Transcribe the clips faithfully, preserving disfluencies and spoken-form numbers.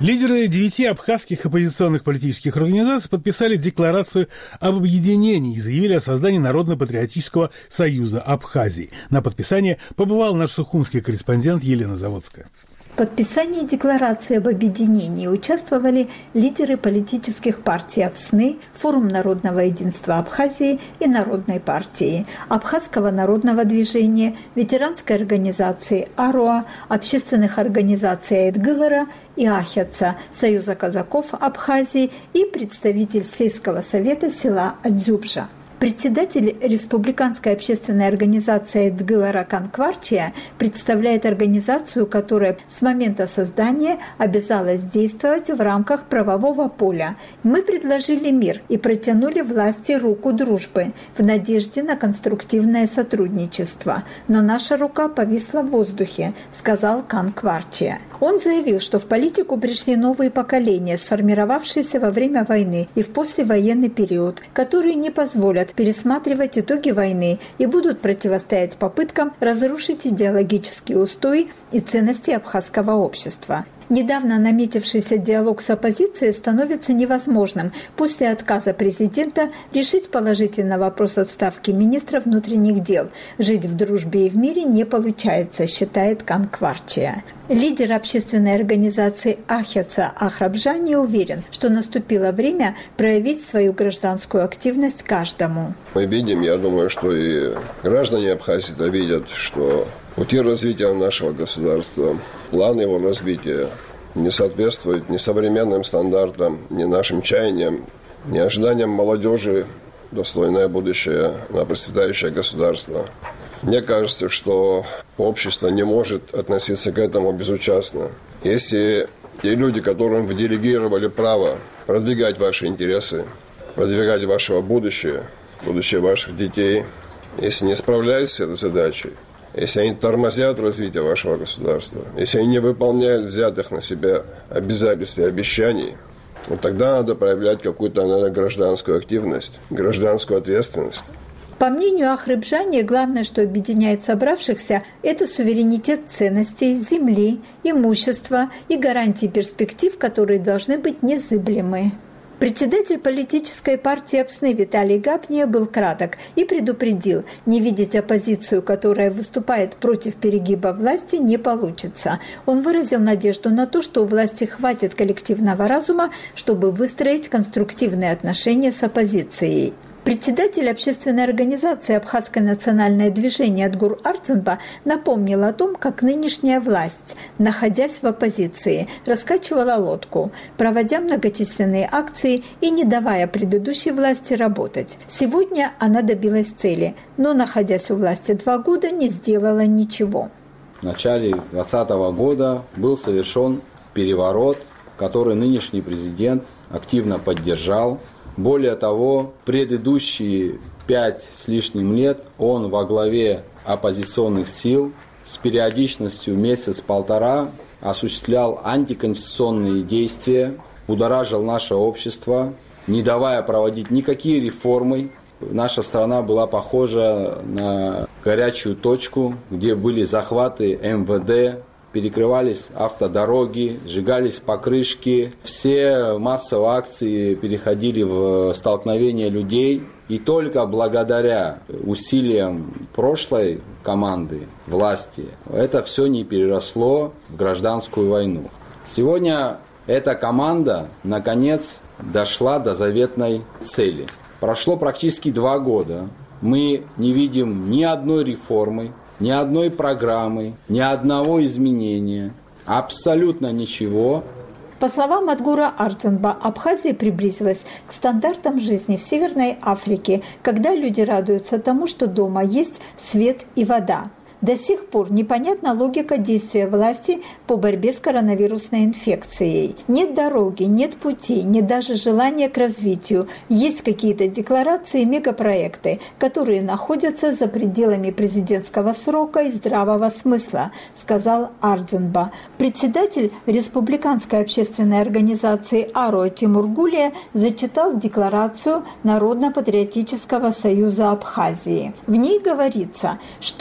Лидеры девяти абхазских оппозиционных политических организаций подписали декларацию об объединении и заявили о создании Народно-патриотического союза Абхазии. На подписание побывал наш сухумский корреспондент Елена Заводская. В подписании декларации об объединении участвовали лидеры политических партий АПСНы, Форум народного единства Абхазии и Народной партии, Абхазского народного движения, ветеранской организации АРОА, общественных организаций Айтгылара и Ахятца, Союза казаков Абхазии и представитель сельского совета села Адзюбжа. Председатель Республиканской общественной организации Айтгылара Канкварчия представляет организацию, которая с момента создания обязалась действовать в рамках правового поля. Мы предложили мир и протянули власти руку дружбы в надежде на конструктивное сотрудничество. Но наша рука повисла в воздухе, сказал Канкварчия. Он заявил, что в политику пришли новые поколения, сформировавшиеся во время войны и в послевоенный период, которые не позволят пересматривать итоги войны и будут противостоять попыткам разрушить идеологические устои и ценности абхазского общества. Недавно наметившийся диалог с оппозицией становится невозможным после отказа президента решить положительно вопрос отставки министра внутренних дел. Жить в дружбе и в мире не получается, считает Канкварчия. Лидер общественной организации Ахятца Ахрабжа не уверен, что наступило время проявить свою гражданскую активность каждому. Мы видим, я думаю, что и граждане Абхазии видят, что пути развития нашего государства, план его развития не соответствует ни современным стандартам, ни нашим чаяниям, ни ожиданиям молодежи, достойное будущее на процветающее государство. Мне кажется, что общество не может относиться к этому безучастно. Если те люди, которым вы делегировали право продвигать ваши интересы, продвигать вашего будущее, будущее ваших детей, если не справляются с этой задачей, если они тормозят развитие вашего государства, если они не выполняют взятых на себя обязательств и обещаний, вот тогда надо проявлять какую-то, наверное, гражданскую активность, гражданскую ответственность. По мнению Ахрабжани, главное, что объединяет собравшихся, это суверенитет ценностей, земли, имущества и гарантии перспектив, которые должны быть незыблемы. Председатель политической партии АПСНы Виталий Гапния был краток и предупредил, не видеть оппозицию, которая выступает против перегиба власти, не получится. Он выразил надежду на то, что у власти хватит коллективного разума, чтобы выстроить конструктивные отношения с оппозицией. Председатель общественной организации «Абхазское национальное движение» Адгур Арценба напомнил о том, как нынешняя власть, находясь в оппозиции, раскачивала лодку, проводя многочисленные акции и не давая предыдущей власти работать. Сегодня она добилась цели, но, находясь у власти два года, не сделала ничего. В начале двадцатого года был совершен переворот, который нынешний президент активно поддержал. Более того, предыдущие пять с лишним лет он во главе оппозиционных сил с периодичностью месяц-полтора осуществлял антиконституционные действия, будоражил наше общество, не давая проводить никакие реформы. Наша страна была похожа на горячую точку, где были захваты эм вэ дэ, перекрывались автодороги, сжигались покрышки. Все массовые акции переходили в столкновение людей. И только благодаря усилиям прошлой команды власти это все не переросло в гражданскую войну. Сегодня эта команда, наконец, дошла до заветной цели. Прошло практически два года. Мы не видим ни одной реформы, ни одной программы, ни одного изменения, абсолютно ничего. По словам Адгура Арценба, Абхазия приблизилась к стандартам жизни в Северной Африке, когда люди радуются тому, что дома есть свет и вода. До сих пор непонятна логика действия власти по борьбе с коронавирусной инфекцией. Нет дороги, нет пути, нет даже желания к развитию. Есть какие-то декларации, мегапроекты, которые находятся за пределами президентского срока и здравого смысла, сказал Ардзенба. Председатель Республиканской общественной организации АРО Тимур Гулия зачитал декларацию Народно-патриотического союза Абхазии. В ней говорится, что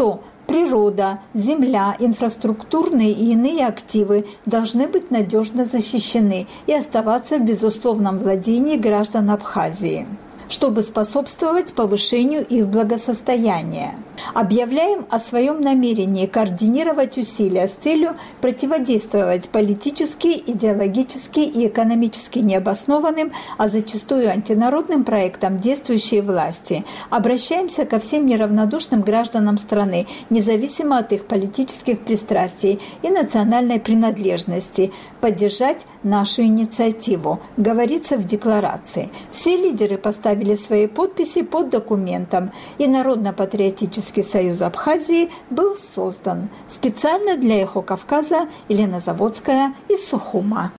Природа, земля, инфраструктурные и иные активы должны быть надежно защищены и оставаться в безусловном владении граждан Абхазии, чтобы способствовать повышению их благосостояния. Объявляем о своем намерении координировать усилия с целью противодействовать политически, идеологически и экономически необоснованным, а зачастую антинародным проектам действующей власти. Обращаемся ко всем неравнодушным гражданам страны, независимо от их политических пристрастий и национальной принадлежности, поддержать нашу инициативу, говорится в декларации. Все лидеры поставили свои подписи под документом, и Народно-патриотический союз Абхазии был создан специально для Эхо Кавказа. Елена Заводская из Сухума.